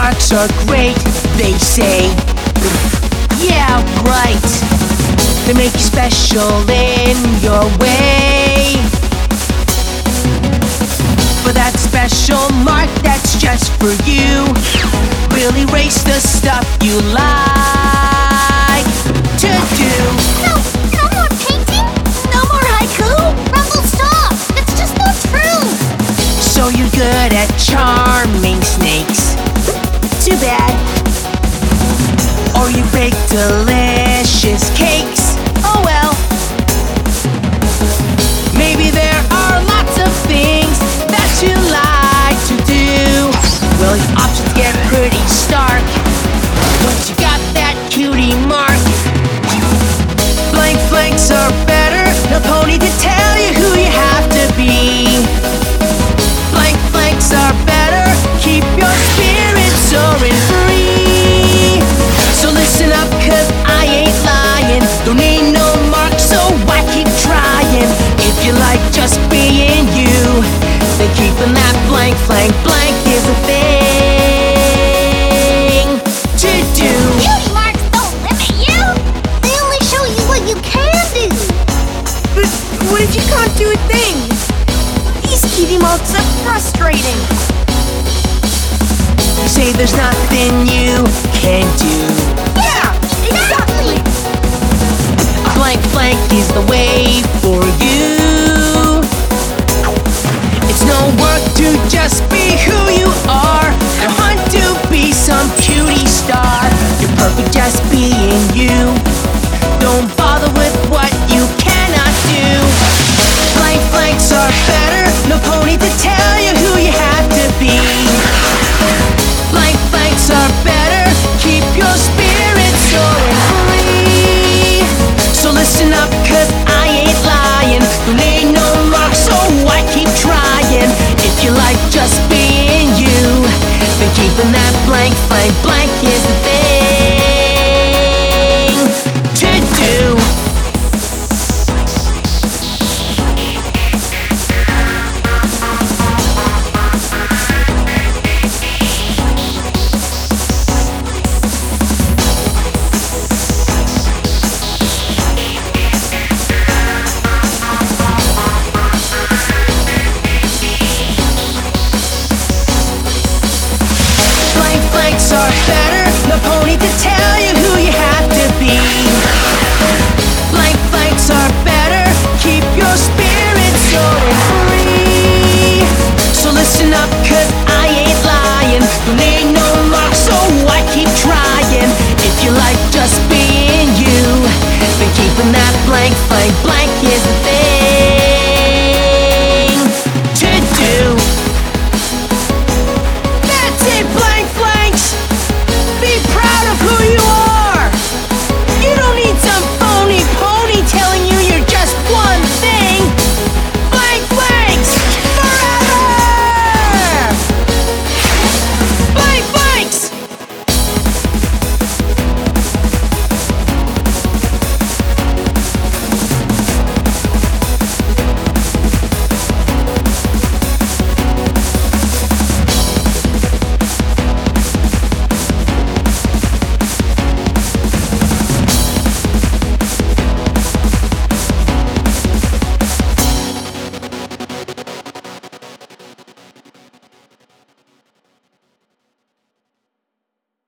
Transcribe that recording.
marks are great, they say. Yeah, right. They make you special in your way. For that special mark that's just for you, we'll erase the stuff you like to do. No more painting? No more haiku? Rumble, stop! It's just not true! So you're good at charming snakes. Too bad. Or you bake delicious cakes. Oh well. Maybe there are lots of things that you like to do. Well, your options get pretty stark once you got that cutie mark. Blank flanks are better. No pony to tell you who you have to be. Blank flanks are better. Keep your spirit soaring free. So listen up, 'cause I ain't lying. Don't need no mark, so I keep trying. If you like just being you, then keeping that blank flank blank is a thing to do. Cutie marks don't limit you! They only show you what you can do! But what if you can't do a thing? These cutie marks are frustrating. You say there's nothing you can do. Yeah, exactly! A blank flank is the way for you. It's no work to just be who you are. Don't hunt to be some cutie star. You're perfect just being you.